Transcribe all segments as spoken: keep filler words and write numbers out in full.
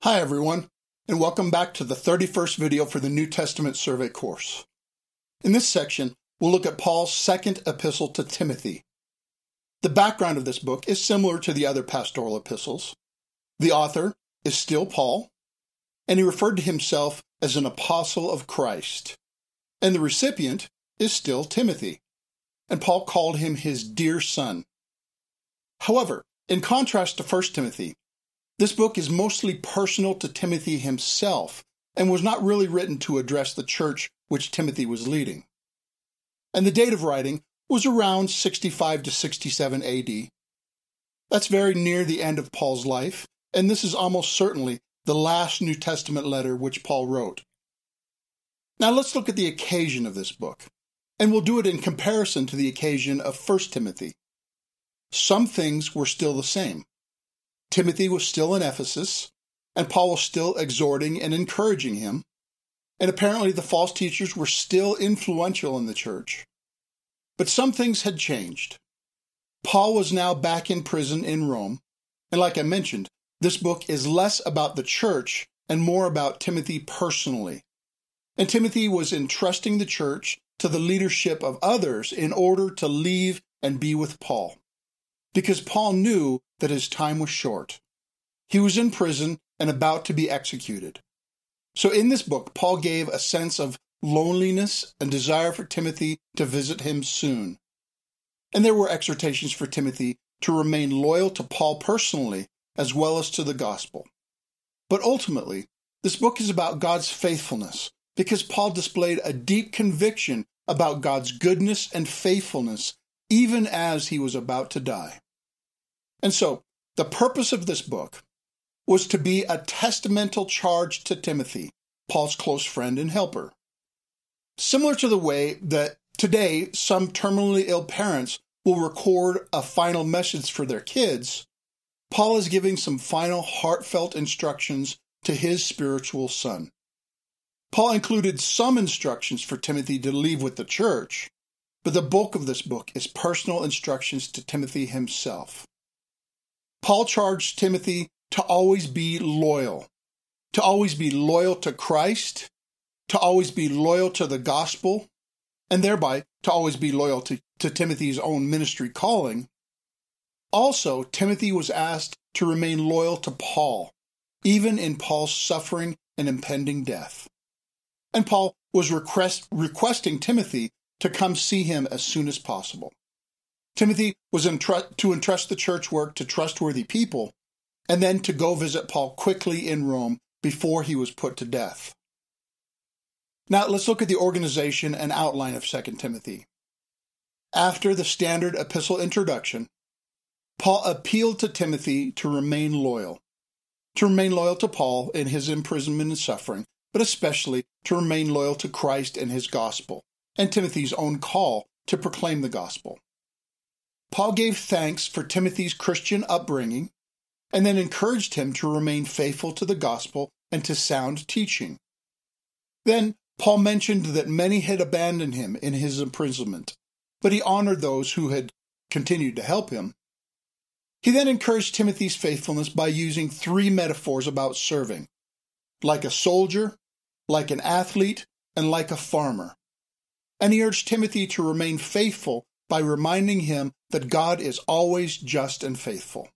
Hi everyone, and welcome back to the thirty-first video for the New Testament Survey course. In this section, we'll look at Paul's second epistle to Timothy. The background of this book is similar to the other pastoral epistles. The author is still Paul, and he referred to himself as an apostle of Christ. And the recipient is still Timothy, and Paul called him his dear son. However, in contrast to First Timothy, this book is mostly personal to Timothy himself and was not really written to address the church which Timothy was leading. And the date of writing was around sixty-five to sixty-seven A D. That's very near the end of Paul's life, and this is almost certainly the last New Testament letter which Paul wrote. Now let's look at the occasion of this book, and we'll do it in comparison to the occasion of First Timothy. Some things were still the same. Timothy was still in Ephesus, and Paul was still exhorting and encouraging him, and apparently the false teachers were still influential in the church. But some things had changed. Paul was now back in prison in Rome, and like I mentioned, this book is less about the church and more about Timothy personally. And Timothy was entrusting the church to the leadership of others in order to leave and be with Paul, because Paul knew that his time was short. He was in prison and about to be executed. So in this book, Paul gave a sense of loneliness and desire for Timothy to visit him soon. And there were exhortations for Timothy to remain loyal to Paul personally as well as to the gospel. But ultimately, this book is about God's faithfulness because Paul displayed a deep conviction about God's goodness and faithfulness even as he was about to die. And so, the purpose of this book was to be a testamental charge to Timothy, Paul's close friend and helper. Similar to the way that today some terminally ill parents will record a final message for their kids, Paul is giving some final heartfelt instructions to his spiritual son. Paul included some instructions for Timothy to leave with the church, but the bulk of this book is personal instructions to Timothy himself. Paul charged Timothy to always be loyal, to always be loyal to Christ, to always be loyal to the gospel, and thereby to always be loyal to, to Timothy's own ministry calling. Also, Timothy was asked to remain loyal to Paul, even in Paul's suffering and impending death. And Paul was request, requesting Timothy to come see him as soon as possible. Timothy was entru- to entrust the church work to trustworthy people, and then to go visit Paul quickly in Rome before he was put to death. Now let's look at the organization and outline of Second Timothy. After the standard epistle introduction, Paul appealed to Timothy to remain loyal, to remain loyal to Paul in his imprisonment and suffering, but especially to remain loyal to Christ and his gospel, and Timothy's own call to proclaim the gospel. Paul gave thanks for Timothy's Christian upbringing and then encouraged him to remain faithful to the gospel and to sound teaching. Then Paul mentioned that many had abandoned him in his imprisonment, but he honored those who had continued to help him. He then encouraged Timothy's faithfulness by using three metaphors about serving, like a soldier, like an athlete, and like a farmer. And he urged Timothy to remain faithful by reminding him that God is always just and faithful.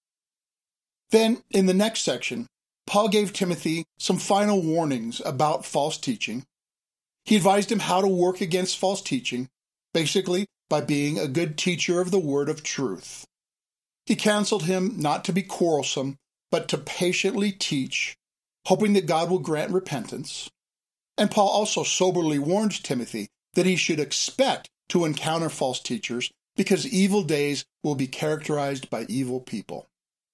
Then, in the next section, Paul gave Timothy some final warnings about false teaching. He advised him how to work against false teaching, basically by being a good teacher of the word of truth. He counseled him not to be quarrelsome, but to patiently teach, hoping that God will grant repentance. And Paul also soberly warned Timothy that he should expect to encounter false teachers because evil days will be characterized by evil people.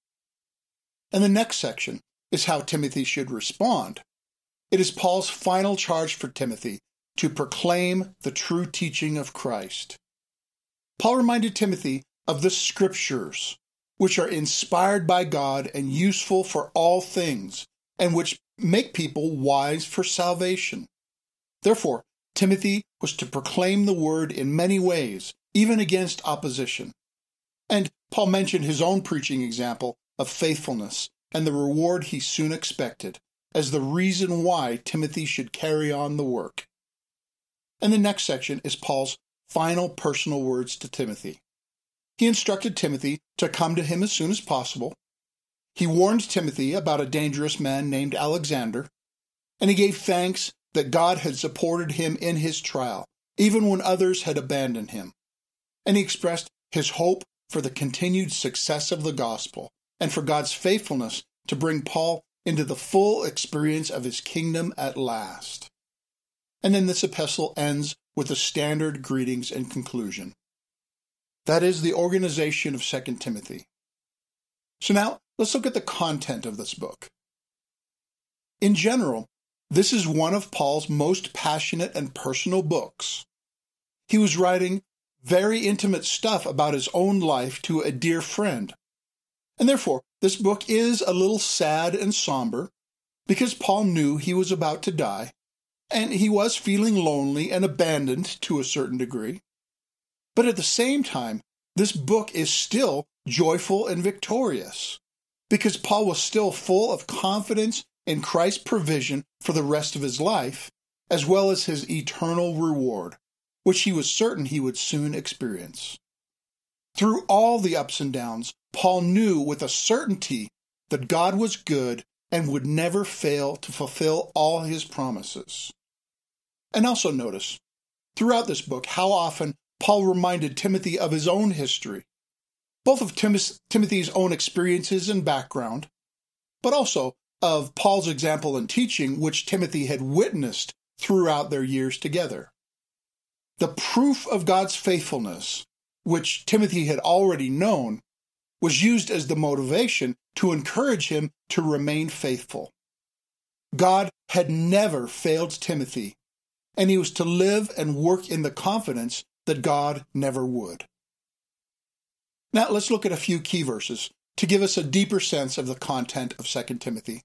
And the next section is how Timothy should respond. It is Paul's final charge for Timothy to proclaim the true teaching of Christ. Paul reminded Timothy of the Scriptures, which are inspired by God and useful for all things, and which make people wise for salvation. Therefore, Timothy was to proclaim the word in many ways, even against opposition. And Paul mentioned his own preaching example of faithfulness and the reward he soon expected as the reason why Timothy should carry on the work. And the next section is Paul's final personal words to Timothy. He instructed Timothy to come to him as soon as possible. He warned Timothy about a dangerous man named Alexander, and he gave thanks that God had supported him in his trial, even when others had abandoned him. And he expressed his hope for the continued success of the gospel and for God's faithfulness to bring Paul into the full experience of his kingdom at last. And then this epistle ends with the standard greetings and conclusion. That is the organization of Second Timothy. So now, let's look at the content of this book. In general, this is one of Paul's most passionate and personal books. He was writing very intimate stuff about his own life to a dear friend. And therefore, this book is a little sad and somber because Paul knew he was about to die, and he was feeling lonely and abandoned to a certain degree. But at the same time, this book is still joyful and victorious because Paul was still full of confidence in Christ's provision for the rest of his life, as well as his eternal reward, which he was certain he would soon experience. Through all the ups and downs, Paul knew with a certainty that God was good and would never fail to fulfill all his promises. And also notice, throughout this book, how often Paul reminded Timothy of his own history, both of Tim- Timothy's own experiences and background, but also of Paul's example and teaching, which Timothy had witnessed throughout their years together. The proof of God's faithfulness, which Timothy had already known, was used as the motivation to encourage him to remain faithful. God had never failed Timothy, and he was to live and work in the confidence that God never would. Now let's look at a few key verses to give us a deeper sense of the content of Second Timothy.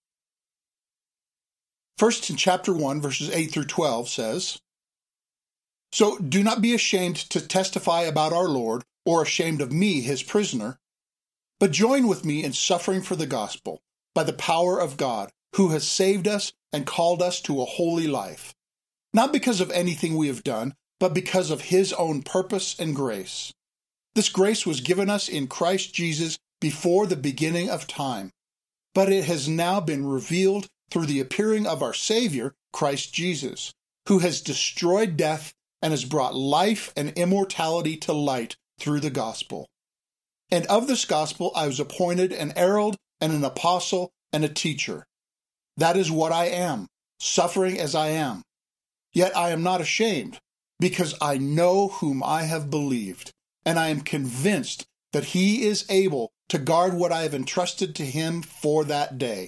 First, in chapter one, verses eight through twelve says, "So do not be ashamed to testify about our Lord, or ashamed of me, his prisoner, but join with me in suffering for the gospel, by the power of God, who has saved us and called us to a holy life, not because of anything we have done, but because of his own purpose and grace. This grace was given us in Christ Jesus before the beginning of time, but it has now been revealed through the appearing of our Savior, Christ Jesus, who has destroyed death and has brought life and immortality to light through the gospel. And of this gospel I was appointed an herald and an apostle and a teacher. That is what I am, suffering as I am. Yet I am not ashamed, because I know whom I have believed, and I am convinced that he is able to guard what I have entrusted to him for that day."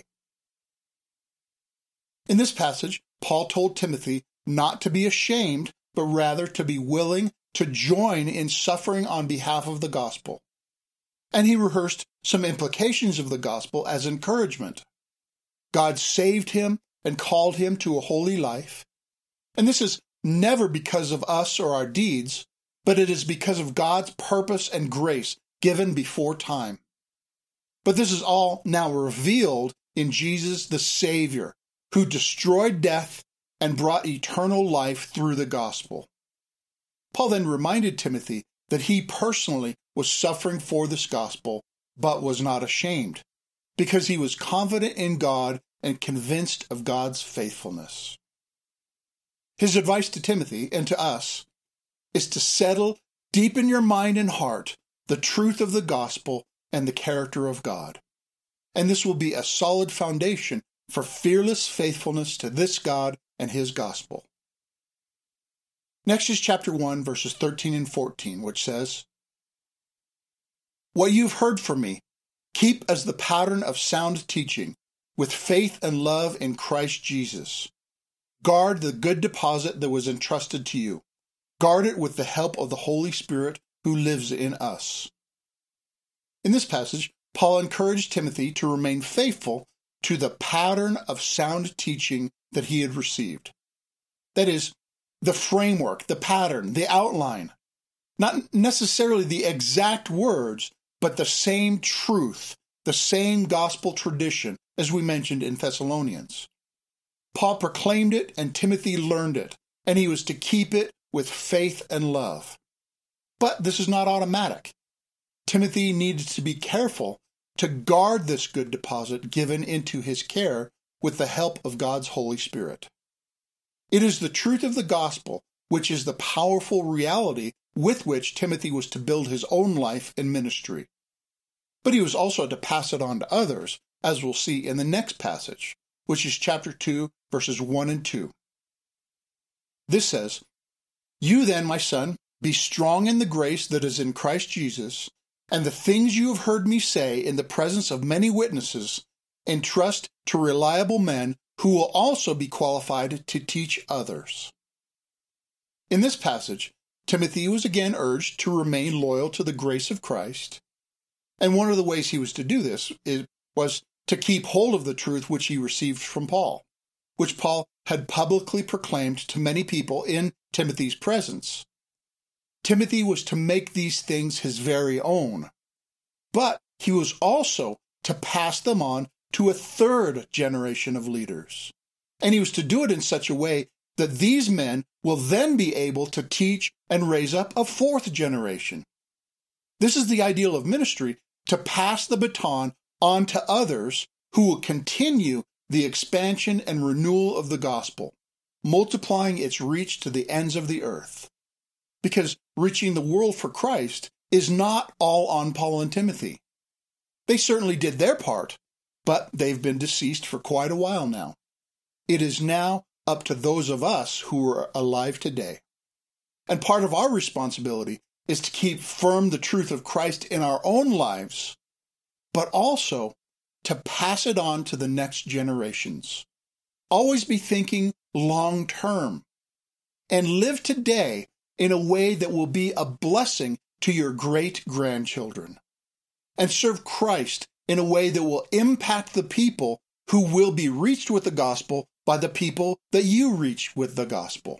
In this passage, Paul told Timothy not to be ashamed, but rather to be willing to join in suffering on behalf of the gospel. And he rehearsed some implications of the gospel as encouragement. God saved him and called him to a holy life. And this is never because of us or our deeds, but it is because of God's purpose and grace given before time. But this is all now revealed in Jesus the Savior, who destroyed death and brought eternal life through the gospel. Paul then reminded Timothy that he personally was suffering for this gospel, but was not ashamed, because he was confident in God and convinced of God's faithfulness. His advice to Timothy and to us is to settle deep in your mind and heart the truth of the gospel and the character of God. And this will be a solid foundation for fearless faithfulness to this God and his gospel. Next is chapter one, verses thirteen and fourteen, which says, "What you've heard from me, keep as the pattern of sound teaching, with faith and love in Christ Jesus. Guard the good deposit that was entrusted to you. Guard it with the help of the Holy Spirit who lives in us." In this passage, Paul encouraged Timothy to remain faithful to the pattern of sound teaching that he had received. That is, the framework, the pattern, the outline. Not necessarily the exact words, but the same truth the same gospel tradition as we mentioned in Thessalonians. Paul proclaimed it and Timothy learned it, and he was to keep it with faith and love. But this is not automatic. Timothy needed to be careful to guard this good deposit given into his care with the help of God's Holy Spirit. It is the truth of the gospel which is the powerful reality with which Timothy was to build his own life and ministry. But he was also to pass it on to others, as we'll see in the next passage, which is chapter two, verses one and two. This says, "You then, my son, be strong in the grace that is in Christ Jesus, and the things you have heard me say in the presence of many witnesses, entrust to reliable men who will also be qualified to teach others." In this passage, Timothy was again urged to remain loyal to the grace of Christ, and one of the ways he was to do this is, was to keep hold of the truth which he received from Paul, which Paul had publicly proclaimed to many people in Timothy's presence. Timothy was to make these things his very own, but he was also to pass them on to a third generation of leaders, and he was to do it in such a way that these men will then be able to teach and raise up a fourth generation. This is the ideal of ministry, to pass the baton on to others who will continue the expansion and renewal of the gospel, multiplying its reach to the ends of the earth. Because reaching the world for Christ is not all on Paul and Timothy. They certainly did their part, but they've been deceased for quite a while now. It is now up to those of us who are alive today. And part of our responsibility is to keep firm the truth of Christ in our own lives, but also to pass it on to the next generations. Always be thinking long term, and live today in a way that will be a blessing to your great-grandchildren, and serve Christ in a way that will impact the people who will be reached with the gospel by the people that you reach with the gospel.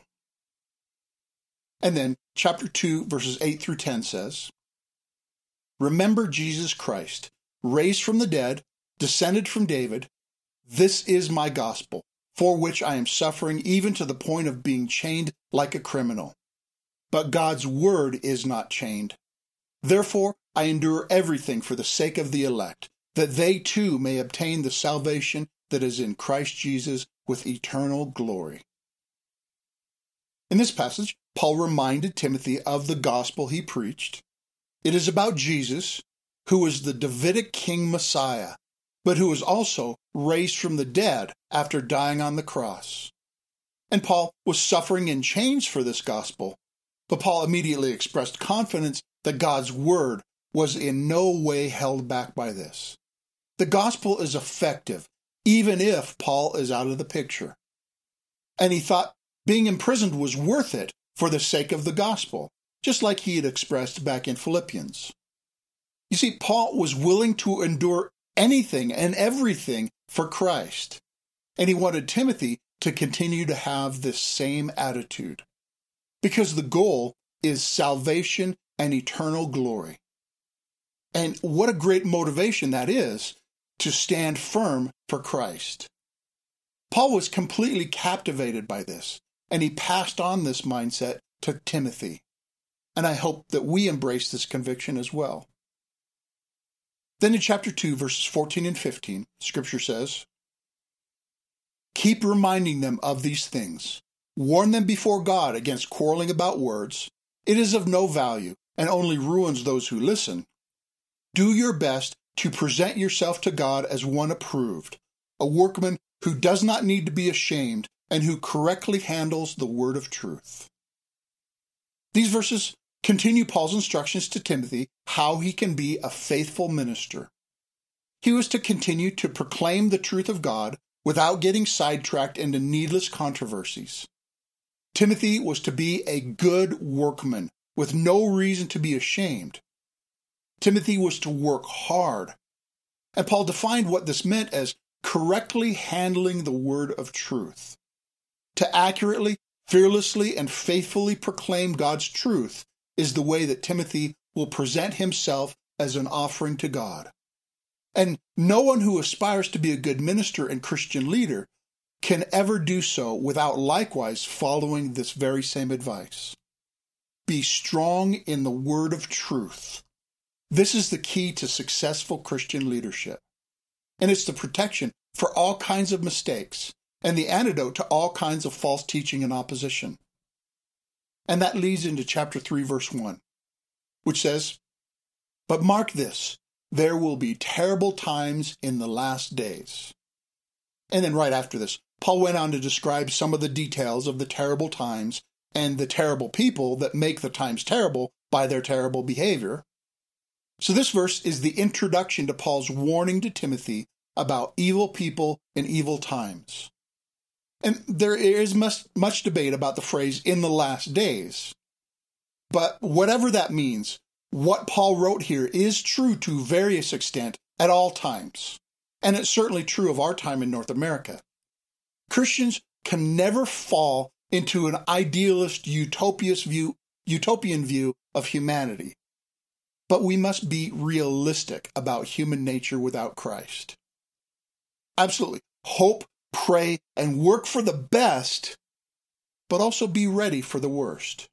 And then chapter two, verses eight through ten says, "Remember Jesus Christ, raised from the dead, descended from David. This is my gospel, for which I am suffering even to the point of being chained like a criminal. But God's word is not chained. Therefore I endure everything for the sake of the elect, that they too may obtain the salvation that is in Christ Jesus with eternal glory." In this passage, Paul reminded Timothy of the gospel he preached. It is about Jesus, who was the Davidic king Messiah, but who was also raised from the dead after dying on the cross. And Paul was suffering in chains for this gospel, but Paul immediately expressed confidence that God's word was in no way held back by this. The gospel is effective, even if Paul is out of the picture. And he thought being imprisoned was worth it for the sake of the gospel, just like he had expressed back in Philippians. You see, Paul was willing to endure anything and everything for Christ, and he wanted Timothy to continue to have this same attitude, because the goal is salvation and eternal glory. And what a great motivation that is, to stand firm for Christ. Paul was completely captivated by this, and he passed on this mindset to Timothy. And I hope that we embrace this conviction as well. Then in chapter two, verses fourteen and fifteen, Scripture says, "Keep reminding them of these things. Warn them before God against quarreling about words. It is of no value and only ruins those who listen. Do your best to present yourself to God as one approved, a workman who does not need to be ashamed and who correctly handles the word of truth." These verses continue Paul's instructions to Timothy how he can be a faithful minister. He was to continue to proclaim the truth of God without getting sidetracked into needless controversies. Timothy was to be a good workman with no reason to be ashamed. Timothy was to work hard. And Paul defined what this meant as correctly handling the word of truth. To accurately, fearlessly, and faithfully proclaim God's truth is the way that Timothy will present himself as an offering to God. And no one who aspires to be a good minister and Christian leader can ever do so without likewise following this very same advice. Be strong in the word of truth. This is the key to successful Christian leadership. And it's the protection for all kinds of mistakes and the antidote to all kinds of false teaching and opposition. And that leads into chapter three, verse one, which says, "But mark this, there will be terrible times in the last days." And then right after this, Paul went on to describe some of the details of the terrible times and the terrible people that make the times terrible by their terrible behavior. So this verse is the introduction to Paul's warning to Timothy about evil people and evil times. And there is much, much debate about the phrase "in the last days." But whatever that means, what Paul wrote here is true to various extent at all times. And it's certainly true of our time in North America. Christians can never fall into an idealist, utopian view, utopian view of humanity. But we must be realistic about human nature without Christ. Absolutely. Hope, pray, and work for the best, but also be ready for the worst.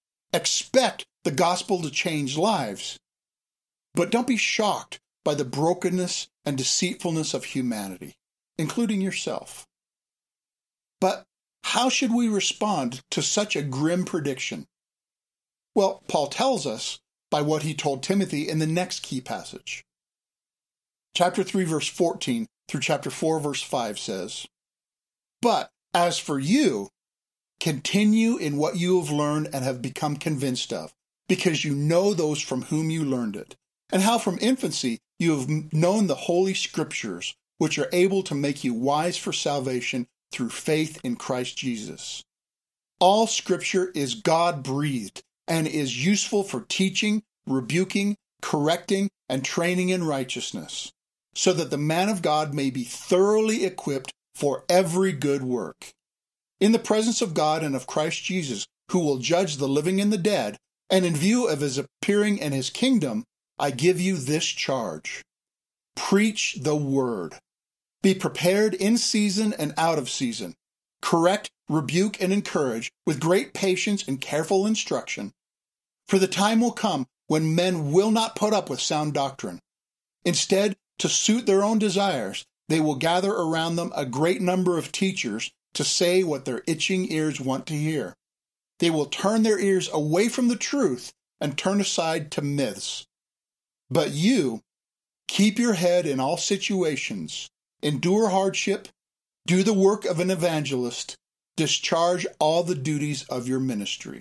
Expect the gospel to change lives, but don't be shocked by the brokenness and deceitfulness of humanity, including yourself. But how should we respond to such a grim prediction? Well, Paul tells us by what he told Timothy in the next key passage. Chapter three, verse fourteen through chapter four, verse five says, "But as for you, continue in what you have learned and have become convinced of, because you know those from whom you learned it, and how from infancy you have known the Holy Scriptures, which are able to make you wise for salvation through faith in Christ Jesus. All Scripture is God-breathed and is useful for teaching, rebuking, correcting, and training in righteousness, so that the man of God may be thoroughly equipped for every good work. In the presence of God and of Christ Jesus, who will judge the living and the dead, and in view of his appearing in his kingdom, I give you this charge. Preach the word. Be prepared in season and out of season. Correct, rebuke, and encourage with great patience and careful instruction. For the time will come when men will not put up with sound doctrine. Instead, to suit their own desires, they will gather around them a great number of teachers to say what their itching ears want to hear. They will turn their ears away from the truth and turn aside to myths. But you, keep your head in all situations, endure hardship, do the work of an evangelist, discharge all the duties of your ministry."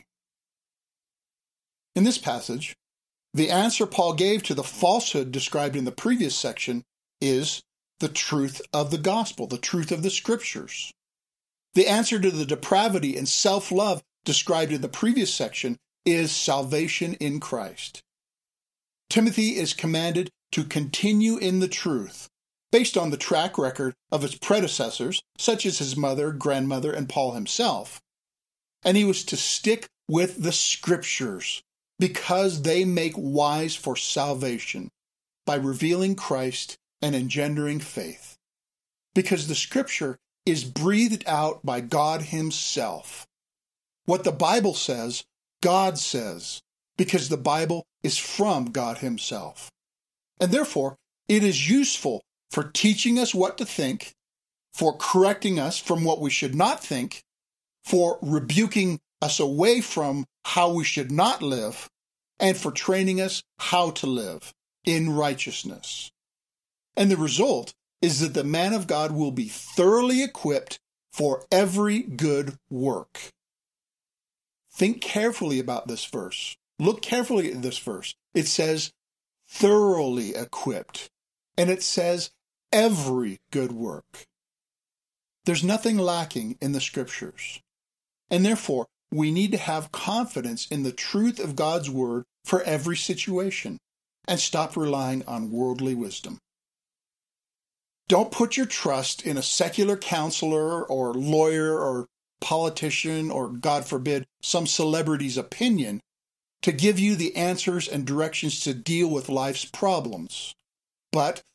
In this passage, the answer Paul gave to the falsehood described in the previous section is the truth of the gospel, the truth of the Scriptures. The answer to the depravity and self-love described in the previous section is salvation in Christ. Timothy is commanded to continue in the truth, based on the track record of his predecessors, such as his mother, grandmother, and Paul himself. And he was to stick with the Scriptures, because they make wise for salvation by revealing Christ and engendering faith. Because the Scripture is breathed out by God himself. What the Bible says, God says, because the Bible is from God himself. And therefore, it is useful for teaching us what to think, for correcting us from what we should not think, for rebuking us away from how we should not live, and for training us how to live in righteousness. And the result is that the man of God will be thoroughly equipped for every good work. Think carefully about this verse. Look carefully at this verse. It says thoroughly equipped, and it says every good work. There's nothing lacking in the Scriptures, and therefore we need to have confidence in the truth of God's Word for every situation and stop relying on worldly wisdom. Don't put your trust in a secular counselor or lawyer or politician or, God forbid, some celebrity's opinion to give you the answers and directions to deal with life's problems. But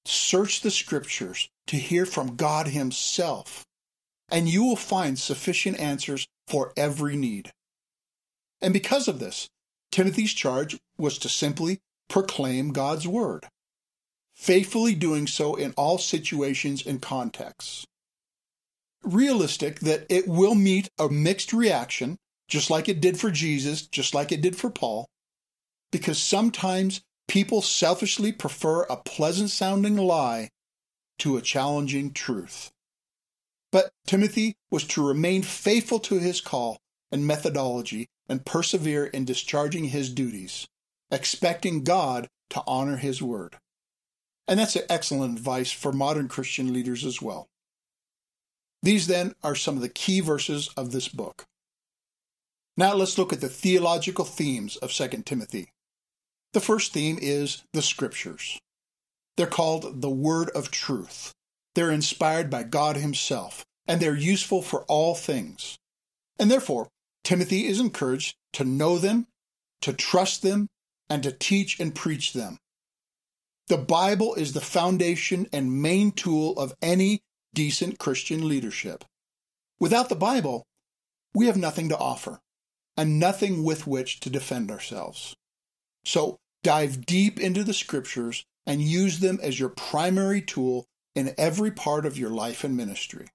search the Scriptures to hear from God Himself, and you will find sufficient answers for every need. And because of this, Timothy's charge was to simply proclaim God's Word, faithfully doing so in all situations and contexts. Realistic that it will meet a mixed reaction, just like it did for Jesus, just like it did for Paul, because sometimes people selfishly prefer a pleasant-sounding lie to a challenging truth. But Timothy was to remain faithful to his call and methodology and persevere in discharging his duties, expecting God to honor His word. And that's excellent advice for modern Christian leaders as well. These then are some of the key verses of this book. Now let's look at the theological themes of Second Timothy. The first theme is the Scriptures. They're called the Word of Truth. They're inspired by God Himself, and they're useful for all things. And therefore, Timothy is encouraged to know them, to trust them, and to teach and preach them. The Bible is the foundation and main tool of any decent Christian leadership. Without the Bible, we have nothing to offer, and nothing with which to defend ourselves. So dive deep into the Scriptures and use them as your primary tool in every part of your life and ministry.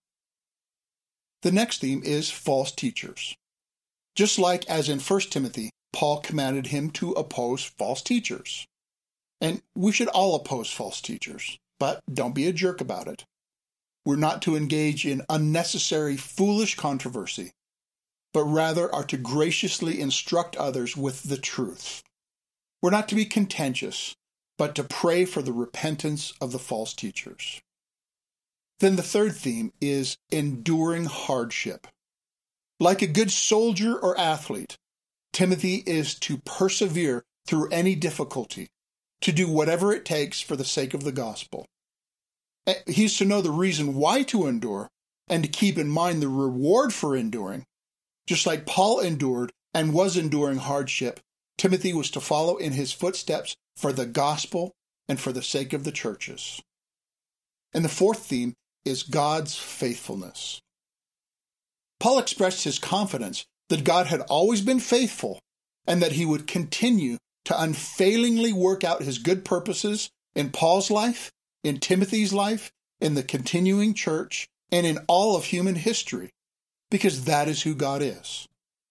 The next theme is false teachers. Just like as in First Timothy, Paul commanded him to oppose false teachers. And we should all oppose false teachers, but don't be a jerk about it. We're not to engage in unnecessary, foolish controversy, but rather are to graciously instruct others with the truth. We're not to be contentious, but to pray for the repentance of the false teachers. Then the third theme is enduring hardship. Like a good soldier or athlete, Timothy is to persevere through any difficulty, to do whatever it takes for the sake of the gospel. He's to know the reason why to endure and to keep in mind the reward for enduring. Just like Paul endured and was enduring hardship, Timothy was to follow in his footsteps for the gospel and for the sake of the churches. And the fourth theme is God's faithfulness. Paul expressed his confidence that God had always been faithful and that He would continue to unfailingly work out His good purposes in Paul's life, in Timothy's life, in the continuing church, and in all of human history, because that is who God is.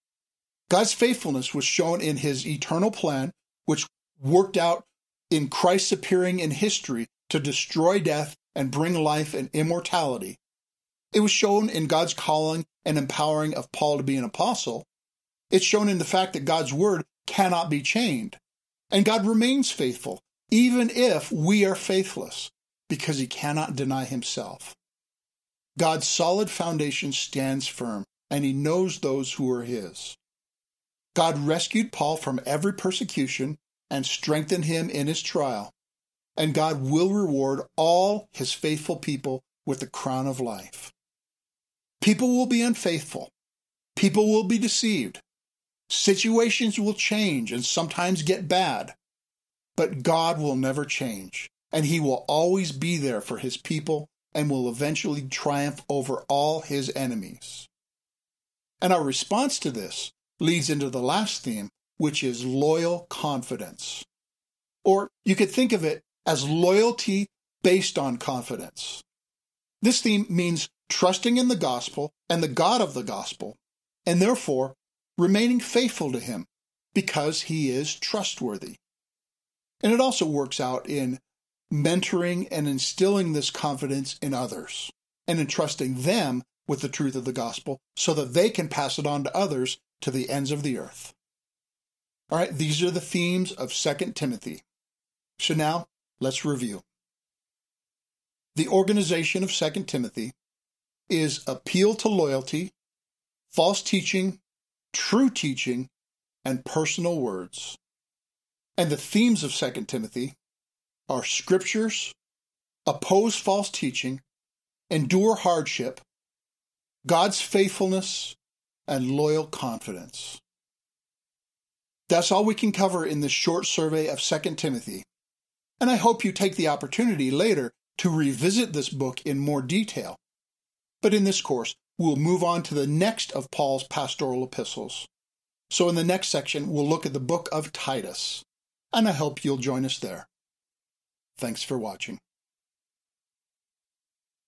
God's faithfulness was shown in His eternal plan, which worked out in Christ's appearing in history to destroy death and bring life and immortality. It was shown in God's calling and empowering of Paul to be an apostle. It's shown in the fact that God's word cannot be chained. And God remains faithful, even if we are faithless, because He cannot deny Himself. God's solid foundation stands firm, and He knows those who are His. God rescued Paul from every persecution and strengthened him in his trial. And God will reward all His faithful people with the crown of life. People will be unfaithful. People will be deceived. Situations will change and sometimes get bad. But God will never change, and He will always be there for His people and will eventually triumph over all His enemies. And our response to this leads into the last theme, which is loyal confidence. Or you could think of it as loyalty based on confidence. This theme means trusting in the gospel and the God of the gospel, and therefore remaining faithful to Him because He is trustworthy. And it also works out in mentoring and instilling this confidence in others and entrusting them with the truth of the gospel so that they can pass it on to others to the ends of the earth. All right, these are the themes of Second Timothy. So now, let's review. The organization of Second Timothy is appeal to loyalty, false teaching, true teaching, and personal words. And the themes of Second Timothy are Scriptures, oppose false teaching, endure hardship, God's faithfulness, and loyal confidence. That's all we can cover in this short survey of Second Timothy. and I hope you take the opportunity later to revisit this book in more detail. But in this course, we'll move on to the next of Paul's pastoral epistles. So in the next section, we'll look at the book of Titus, and I hope you'll join us there. Thanks for watching.